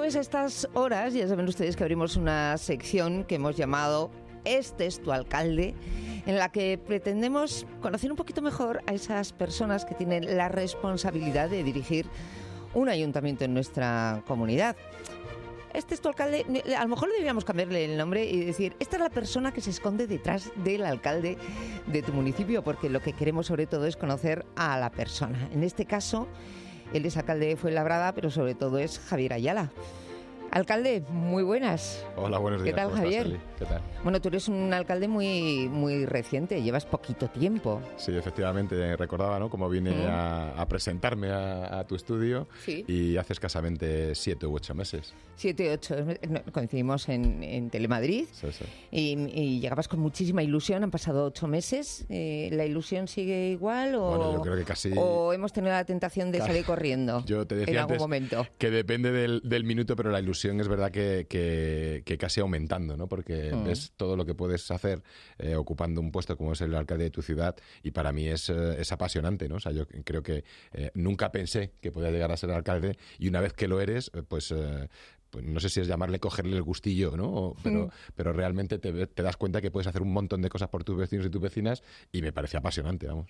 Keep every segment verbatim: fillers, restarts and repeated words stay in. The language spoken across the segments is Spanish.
jueves a estas horas, ya saben ustedes que abrimos una sección que hemos llamado Este es tu alcalde, en la que pretendemos conocer un poquito mejor a esas personas que tienen la responsabilidad de dirigir un ayuntamiento en nuestra comunidad. Este es tu alcalde, a lo mejor deberíamos cambiarle el nombre y decir, esta es la persona que se esconde detrás del alcalde de tu municipio, porque lo que queremos sobre todo es conocer a la persona. En este caso, él es alcalde de Fuenlabrada, pero sobre todo es Javier Ayala. Alcalde, muy buenas. Hola, buenos días. ¿Qué tal, Javier? Estás, ¿Qué tal? Bueno, tú eres un alcalde muy muy reciente, llevas poquito tiempo. Sí, efectivamente, recordaba, ¿no?, cómo vine mm. a, a presentarme a, a tu estudio, sí. Y hace escasamente siete u ocho meses. Siete u ocho, coincidimos en, en Telemadrid, sí, sí. Y, y llegabas con muchísima ilusión, han pasado ocho meses, eh, ¿la ilusión sigue igual o, bueno, yo creo que casi, o hemos tenido la tentación de casi, salir corriendo yo te decía en algún antes momento? Que depende del, del minuto, pero la ilusión es verdad que, que, que casi aumentando, ¿no? Porque mm. ves todo lo que puedes hacer eh, ocupando un puesto como es el alcalde de tu ciudad, y para mí es, eh, es apasionante, ¿no? O sea, yo creo que eh, nunca pensé que podía llegar a ser alcalde, y una vez que lo eres, pues... Eh, pues no sé si es llamarle cogerle el gustillo, ¿no? Pero, mm. pero realmente te, te das cuenta que puedes hacer un montón de cosas por tus vecinos y tus vecinas, y me parece apasionante, vamos.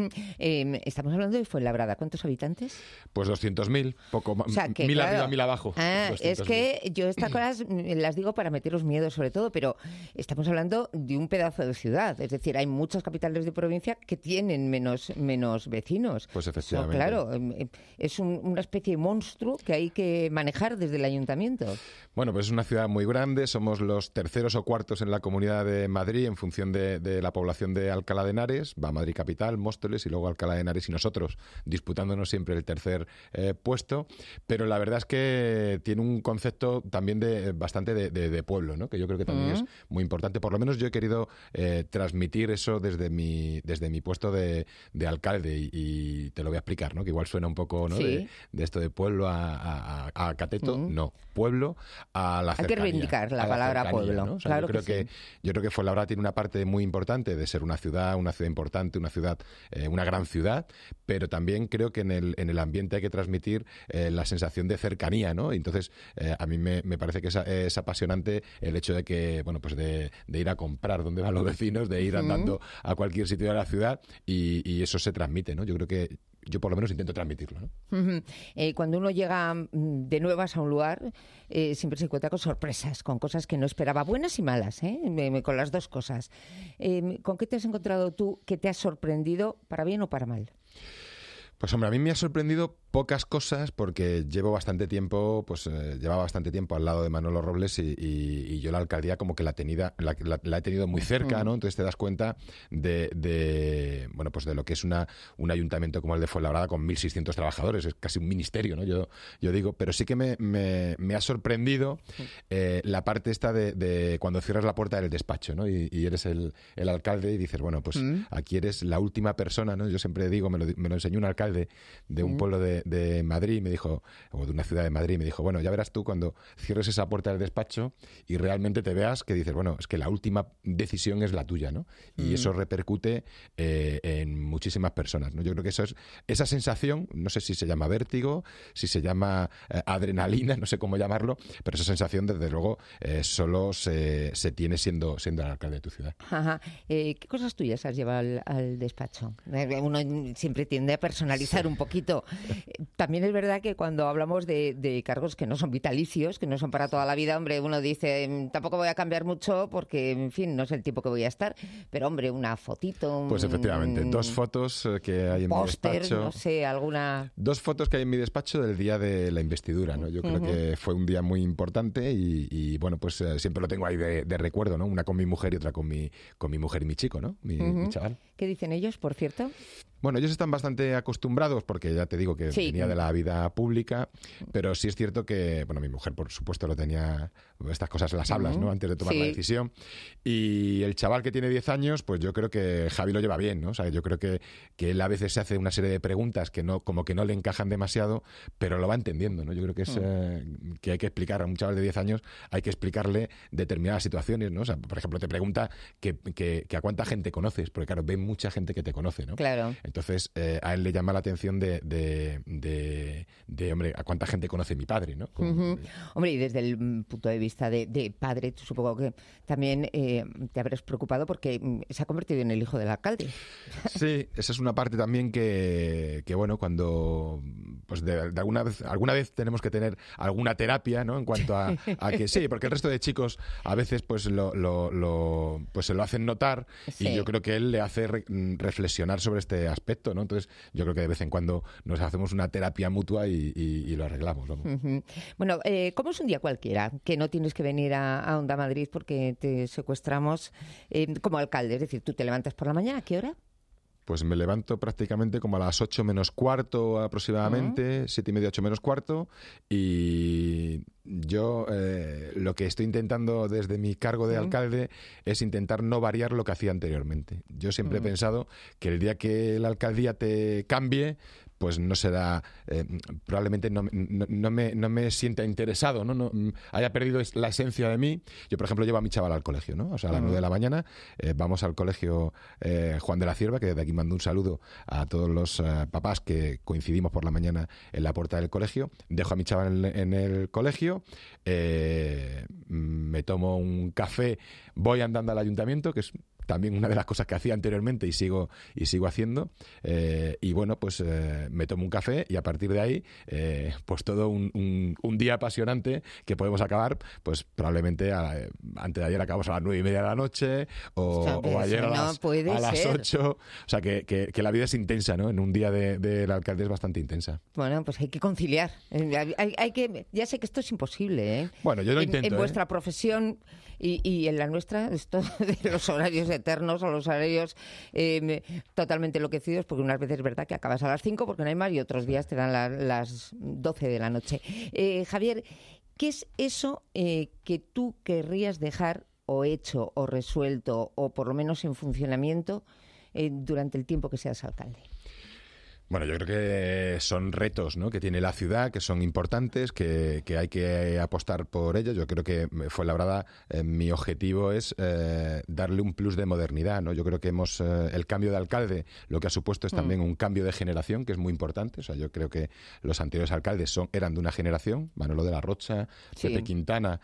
eh, estamos hablando de Fuenlabrada. ¿Cuántos habitantes? Pues doscientos mil, poco más, o sea, que, mil claro, arriba, mil abajo. Ah, es que yo estas cosas las digo para meteros miedo sobre todo, pero estamos hablando de un pedazo de ciudad. Es decir, hay muchas capitales de provincia que tienen menos, menos vecinos. Pues efectivamente. So, claro, es un, una especie de monstruo que hay que manejar desde el ayuntamiento. Bueno, pues es una ciudad muy grande, somos los terceros o cuartos en la Comunidad de Madrid en función de, de la población de Alcalá de Henares, va Madrid Capital, Móstoles y luego Alcalá de Henares y nosotros, disputándonos siempre el tercer eh, puesto, pero la verdad es que tiene un concepto también de bastante de, de, de pueblo, ¿no? Que yo creo que también uh-huh. es muy importante, por lo menos yo he querido eh, transmitir eso desde mi, desde mi puesto de, de alcalde y, y te lo voy a explicar, ¿no? Que igual suena un poco, ¿no? Sí. de, de esto de pueblo a, a, a cateto, uh-huh. no. Pueblo a la cercanía. Hay que reivindicar la, la palabra pueblo. ¿no? O sea, claro yo creo que, que sí. yo creo que Fuenlabrada tiene una parte muy importante de ser una ciudad, una ciudad importante, una ciudad, eh, una gran ciudad, pero también creo que en el en el ambiente hay que transmitir eh, la sensación de cercanía, ¿no? Entonces eh, a mí me, me parece que es, es apasionante el hecho de que, bueno, pues de, de ir a comprar donde van los vecinos, de ir andando uh-huh. a cualquier sitio de la ciudad y, y eso se transmite, ¿no? Yo creo que yo por lo menos intento transmitirlo, ¿no? Uh-huh. Eh, cuando uno llega de nuevas a un lugar, eh, siempre se encuentra con sorpresas, con cosas que no esperaba, buenas y malas, ¿eh? Me, con las dos cosas. Eh, ¿Con qué te has encontrado tú que te has sorprendido, para bien o para mal? Pues hombre, a mí me ha sorprendido pocas cosas porque llevo bastante tiempo, pues eh, llevaba bastante tiempo al lado de Manolo Robles y, y, y yo la alcaldía como que la, tenida, la, la, la he tenido muy cerca, ¿no? Entonces te das cuenta de, de bueno, pues de lo que es una un ayuntamiento como el de Fuenlabrada con mil seiscientos trabajadores, es casi un ministerio, ¿no? Yo, yo digo, pero sí que me, me, me ha sorprendido eh, la parte esta de, de cuando cierras la puerta del despacho, ¿no? Y, y eres el, el alcalde y dices, bueno, pues mm. aquí eres la última persona, ¿no? Yo siempre digo, me lo, me lo enseñó un alcalde de un mm. pueblo de de Madrid, me dijo, o de una ciudad de Madrid, me dijo, bueno, ya verás tú cuando cierres esa puerta del despacho y realmente te veas que dices, bueno, es que la última decisión es la tuya, ¿no? Y mm. eso repercute eh, en muchísimas personas, ¿no? Yo creo que eso es, esa sensación, no sé si se llama vértigo, si se llama eh, adrenalina, no sé cómo llamarlo, pero esa sensación, desde luego, eh, solo se, se tiene siendo, siendo el alcalde de tu ciudad. Ajá. Eh, ¿Qué cosas tuyas has llevado al, al despacho? Uno siempre tiende a personalizar sí. un poquito. También es verdad que cuando hablamos de, de cargos que no son vitalicios, que no son para toda la vida, hombre, uno dice, tampoco voy a cambiar mucho porque, en fin, no es el tiempo que voy a estar, pero, hombre, una fotito... Un, pues efectivamente, dos fotos que hay en póster, mi despacho. no sé, alguna... Dos fotos que hay en mi despacho del día de la investidura, ¿no? Yo creo uh-huh. que fue un día muy importante y, y bueno, pues eh, siempre lo tengo ahí de, de recuerdo, ¿no? Una con mi mujer y otra con mi, con mi mujer y mi chico, ¿no? Mi, uh-huh. mi chaval. ¿Qué dicen ellos, por cierto? Bueno, ellos están bastante acostumbrados porque ya te digo que sí. venía de la vida pública, pero sí es cierto que, bueno, mi mujer por supuesto lo tenía, estas cosas las hablas, ¿no? Antes de tomar sí. la decisión. Y el chaval que tiene diez años, pues yo creo que Javi lo lleva bien, ¿no? O sea, yo creo que, que él a veces se hace una serie de preguntas que no, como que no le encajan demasiado, pero lo va entendiendo, ¿no? Yo creo que es eh, que hay que explicar a un chaval de diez años, hay que explicarle determinadas situaciones, ¿no? O sea, por ejemplo, te pregunta que, que, que a cuánta gente conoces, porque claro, ven mucha gente que te conoce, ¿no? Claro. Entonces, eh, a él le llama la atención de, de, de, de, hombre, a cuánta gente conoce mi padre, ¿no? Como, uh-huh. Hombre, y desde el punto de vista de, de padre, supongo que también eh, te habrás preocupado porque se ha convertido en el hijo del alcalde. Sí, esa es una parte también que, que bueno, cuando pues de, de alguna vez alguna vez tenemos que tener alguna terapia, ¿no? En cuanto a, a que sí, porque el resto de chicos a veces pues lo, lo, lo pues se lo hacen notar sí. Y yo creo que él le hace re, reflexionar sobre este aspecto, ¿no? Entonces yo creo que de vez en cuando nos hacemos una terapia mutua y, y, y lo arreglamos, ¿no? Uh-huh. Bueno, eh, ¿cómo es un día cualquiera? Que no tienes que venir a, a Onda Madrid porque te secuestramos eh, como alcalde, es decir, tú te levantas por la mañana, ¿a qué hora? Pues me levanto prácticamente como a las ocho menos cuarto aproximadamente, siete uh-huh. y media, ocho menos cuarto, y yo eh, lo que estoy intentando desde mi cargo de uh-huh. alcalde es intentar no variar lo que hacía anteriormente. Yo siempre uh-huh. he pensado que el día que la alcaldía te cambie, pues no será, eh, probablemente no, no, no, me, no me sienta interesado, ¿no? No haya perdido la esencia de mí. Yo, por ejemplo, llevo a mi chaval al colegio, ¿no? O sea, a las nueve uh-huh. de la mañana eh, vamos al colegio eh, Juan de la Cierva, que desde aquí mando un saludo a todos los uh, papás que coincidimos por la mañana en la puerta del colegio. Dejo a mi chaval en, en el colegio, eh, me tomo un café, voy andando al ayuntamiento, que es también una de las cosas que hacía anteriormente y sigo y sigo haciendo, eh, y bueno, pues eh, me tomo un café y a partir de ahí eh, pues todo un, un, un día apasionante que podemos acabar pues probablemente a, antes de ayer acabamos a las nueve y media de la noche o, o, sea, o ayer a las, no a las ocho, o sea que, que, que la vida es intensa, ¿no? En un día del de, de alcalde es bastante intensa. Bueno, pues hay que conciliar, hay, hay que, ya sé que esto es imposible, ¿eh? Bueno, yo lo en, intento. En vuestra ¿eh? profesión y, y en la nuestra, esto de los horarios eternos o los horarios eh, totalmente enloquecidos, porque unas veces es verdad que acabas a las cinco porque no hay más y otros días te dan la, las doce de la noche. Eh, Javier, ¿qué es eso eh, que tú querrías dejar o hecho o resuelto o por lo menos en funcionamiento eh, durante el tiempo que seas alcalde? Bueno, yo creo que son retos, ¿no?, que tiene la ciudad, que son importantes, que, que hay que apostar por ellos. Yo creo que Fuenlabrada, eh, mi objetivo es eh, darle un plus de modernidad, ¿no? Yo creo que hemos eh, el cambio de alcalde lo que ha supuesto es también mm. un cambio de generación, que es muy importante. O sea, yo creo que los anteriores alcaldes son eran de una generación, Manolo de la Rocha, sí. Pepe Quintana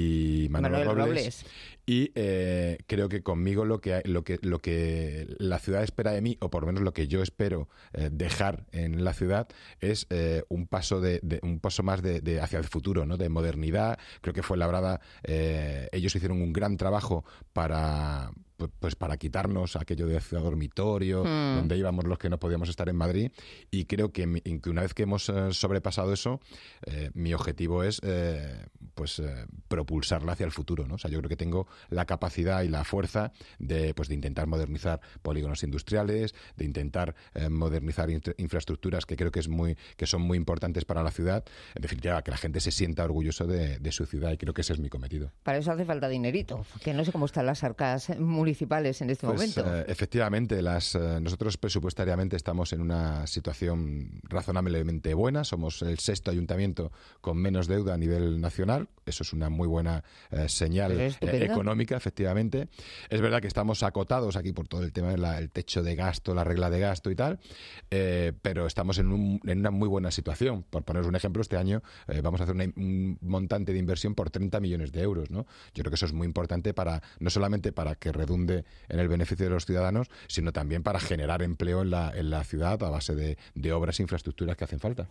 y Manolo Manuel Robles. Robles. Y eh, creo que conmigo lo que, lo que lo que la ciudad espera de mí, o por lo menos lo que yo espero eh, dejar en la ciudad, es eh, un paso de, de un paso más de, de hacia el futuro, ¿no?, de modernidad. Creo que Fuenlabrada, eh, ellos hicieron un gran trabajo para pues para quitarnos aquello de ciudad dormitorio, hmm. donde íbamos los que no podíamos estar en Madrid, y creo que, que una vez que hemos eh, sobrepasado eso, eh, mi objetivo es eh, pues eh, propulsarla hacia el futuro, ¿no? O sea, yo creo que tengo la capacidad y la fuerza de pues de intentar modernizar polígonos industriales, de intentar eh, modernizar in- infraestructuras que creo que es muy que son muy importantes para la ciudad, en definitiva, que la gente se sienta orgulloso de, de su ciudad, y creo que ese es mi cometido. Para eso hace falta dinerito, que no sé cómo están las arcas municipales en este pues, momento. Eh, efectivamente, las, eh, nosotros presupuestariamente estamos en una situación razonablemente buena. Somos el sexto ayuntamiento con menos deuda a nivel nacional. Eso es una muy buena eh, señal eh, económica, efectivamente. Es verdad que estamos acotados aquí por todo el tema del techo de gasto, la regla de gasto y tal, eh, pero estamos en, un, en una muy buena situación. Por poneros un ejemplo, este año eh, vamos a hacer una, un montante de inversión por treinta millones de euros, ¿no? Yo creo que eso es muy importante para, no solamente para que redunde en el beneficio de los ciudadanos, sino también para generar empleo en la, en la ciudad a base de, de obras e infraestructuras que hacen falta.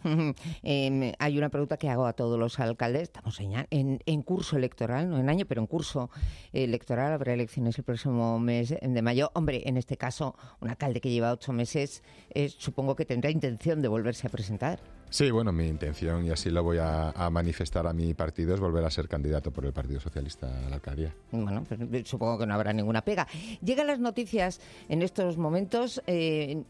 eh, hay una pregunta que hago a todos los alcaldes. Estamos en, en, en curso electoral, no en año, pero en curso electoral. Habrá elecciones el próximo mes de mayo. Hombre, en este caso, un alcalde que lleva ocho meses, eh, supongo que tendrá intención de volverse a presentar. Sí, bueno, mi intención, y así lo voy a, a manifestar a mi partido, es volver a ser candidato por el Partido Socialista a la alcaldía. Bueno, pues supongo que no habrá ninguna pega. Llegan las noticias en estos momentos. Eh,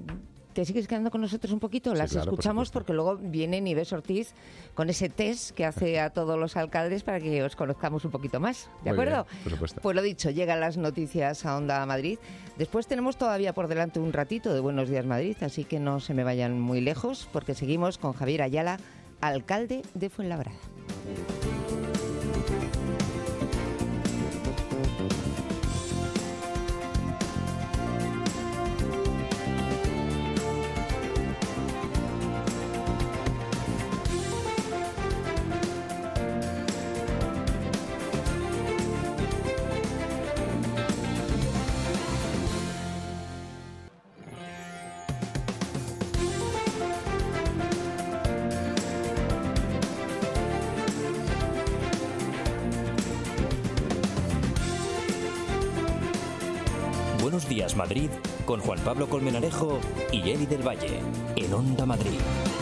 ¿Te sigues quedando con nosotros un poquito? Las sí, claro, escuchamos por porque luego viene Nieves Ortiz con ese test que hace a todos los alcaldes para que os conozcamos un poquito más. ¿De Muy acuerdo? Bien, por supuesto. Pues lo dicho, llegan las noticias a Onda Madrid. Después tenemos todavía por delante un ratito de Buenos Días Madrid, así que no se me vayan muy lejos, porque seguimos con Javier Ayala, alcalde de Fuenlabrada. Días Madrid con Juan Pablo Colmenarejo y Eli del Valle en Onda Madrid.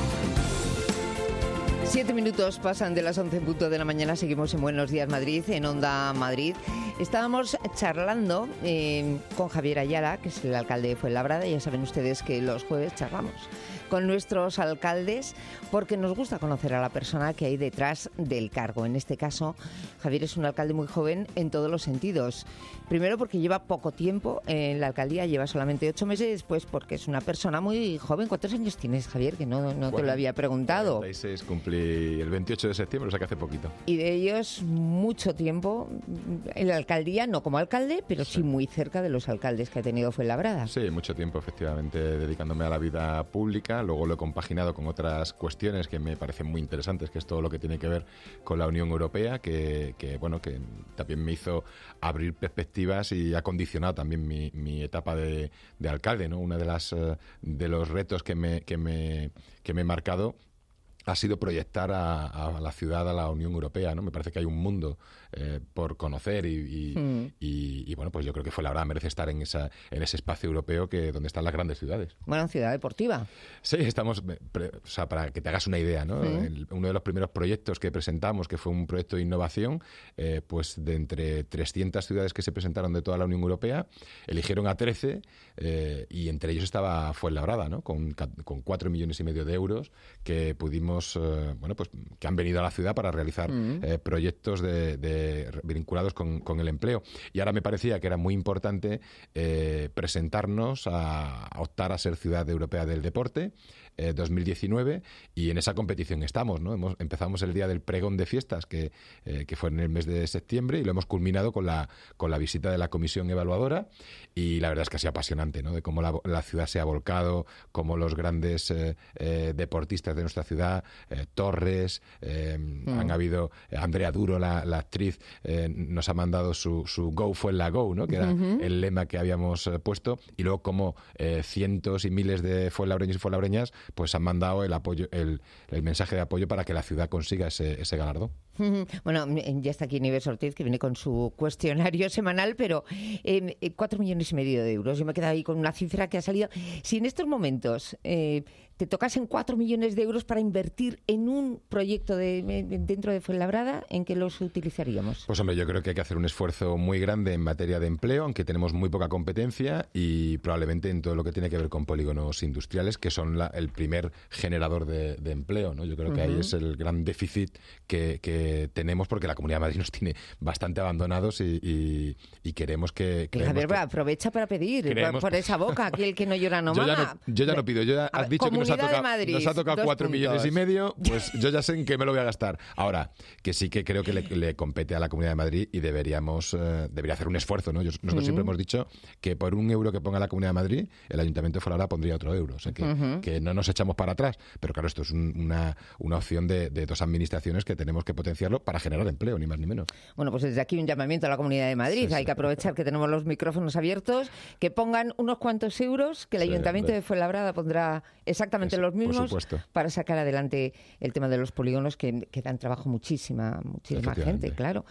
Siete minutos pasan de las once en punto de la mañana. Seguimos en Buenos Días Madrid, en Onda Madrid. Estábamos charlando eh, con Javier Ayala, que es el alcalde de Fuenlabrada. Ya saben ustedes que los jueves charlamos con nuestros alcaldes porque nos gusta conocer a la persona que hay detrás del cargo. En este caso, Javier es un alcalde muy joven en todos los sentidos. Primero porque lleva poco tiempo en la alcaldía, lleva solamente ocho meses, y después porque es una persona muy joven. ¿Cuántos años tienes, Javier? Que no, no bueno, te lo había preguntado. cuarenta y seis, cumplí el veintiocho de septiembre, o sea que hace poquito. Y de ellos mucho tiempo en la alcaldía, no como alcalde, pero sí, sí muy cerca de los alcaldes que ha tenido Fuenlabrada. Sí, mucho tiempo, efectivamente, dedicándome a la vida pública. Luego lo he compaginado con otras cuestiones que me parecen muy interesantes, que es todo lo que tiene que ver con la Unión Europea, que, que bueno, que también me hizo abrir perspectivas y ha condicionado también mi, mi etapa de, de alcalde, ¿no? Una de las de los retos que me, que me, que me he marcado ha sido proyectar a, a la ciudad a la Unión Europea, ¿no? Me parece que hay un mundo eh, por conocer y, y, mm. y, y, bueno, pues yo creo que Fuenlabrada merece estar en esa en ese espacio europeo que donde están las grandes ciudades. Bueno, ciudad deportiva. Sí, estamos, pre, o sea, para que te hagas una idea, ¿no? Mm. El, uno de los primeros proyectos que presentamos, que fue un proyecto de innovación, eh, pues de entre trescientas ciudades que se presentaron de toda la Unión Europea, eligieron a trece eh, y entre ellos estaba Fuenlabrada, ¿no? Con, con cuatro millones y medio de euros que pudimos Eh, bueno, pues que han venido a la ciudad para realizar mm. eh, proyectos de, de, vinculados con, con el empleo. Y ahora me parecía que era muy importante eh, presentarnos a, a optar a ser Ciudad Europea del Deporte eh, dos mil diecinueve, y en esa competición estamos, ¿no? Hemos, empezamos el día del pregón de fiestas, que, eh, que fue en el mes de septiembre, y lo hemos culminado con la, con la visita de la comisión evaluadora, y la verdad es que ha sido apasionante, ¿no? De cómo la, la ciudad se ha volcado, cómo los grandes eh, eh, deportistas de nuestra ciudad, eh, Torres, eh, mm. han habido, eh, Andrea Duro, la, la actriz, eh, nos ha mandado su, su Go fue la Go, ¿no? Que era uh-huh. el lema que habíamos eh, puesto, y luego como eh, cientos y miles de fuenlabreños y fuenlabreñas pues han mandado el apoyo, el, el mensaje de apoyo para que la ciudad consiga ese, ese galardón. Bueno, ya está aquí Nieves Ortiz, que viene con su cuestionario semanal, pero eh, cuatro millones y medio de euros. Yo me he quedado ahí con una cifra que ha salido. Si en estos momentos eh, te tocasen cuatro millones de euros para invertir en un proyecto de, de, dentro de Fuenlabrada, ¿en qué los utilizaríamos? Pues hombre, yo creo que hay que hacer un esfuerzo muy grande en materia de empleo, aunque tenemos muy poca competencia, y probablemente en todo lo que tiene que ver con polígonos industriales, que son la, el primer generador de, de empleo, ¿no? Yo creo que uh-huh. ahí es el gran déficit que, que tenemos, porque la Comunidad de Madrid nos tiene bastante abandonados y, y, y queremos que... Y Javier, que aprovecha para pedir por, por esa boca, aquí el que no llora no mama. Yo ya no, yo ya no pido, yo ya has dicho que nos ha tocado, Madrid, nos ha tocado cuatro puntos. millones y medio, pues yo ya sé en qué me lo voy a gastar. Ahora, que sí que creo que le, le compete a la Comunidad de Madrid y deberíamos, eh, debería hacer un esfuerzo, ¿no? Yo, nosotros mm. siempre hemos dicho que por un euro que ponga la Comunidad de Madrid, el Ayuntamiento de Fuenlabrada pondría otro euro. O sea, que, uh-huh. que no nos echamos para atrás. Pero claro, esto es un, una, una opción de, de dos administraciones que tenemos que potenciarlo para generar empleo, ni más ni menos. Bueno, pues desde aquí un llamamiento a la Comunidad de Madrid. Sí, Hay sí. que aprovechar que tenemos los micrófonos abiertos, que pongan unos cuantos euros, que el sí, Ayuntamiento de, de Fuenlabrada pondrá exactamente Eso, los mismos para sacar adelante el tema de los polígonos, que, que dan trabajo muchísima, muchísima gente, claro.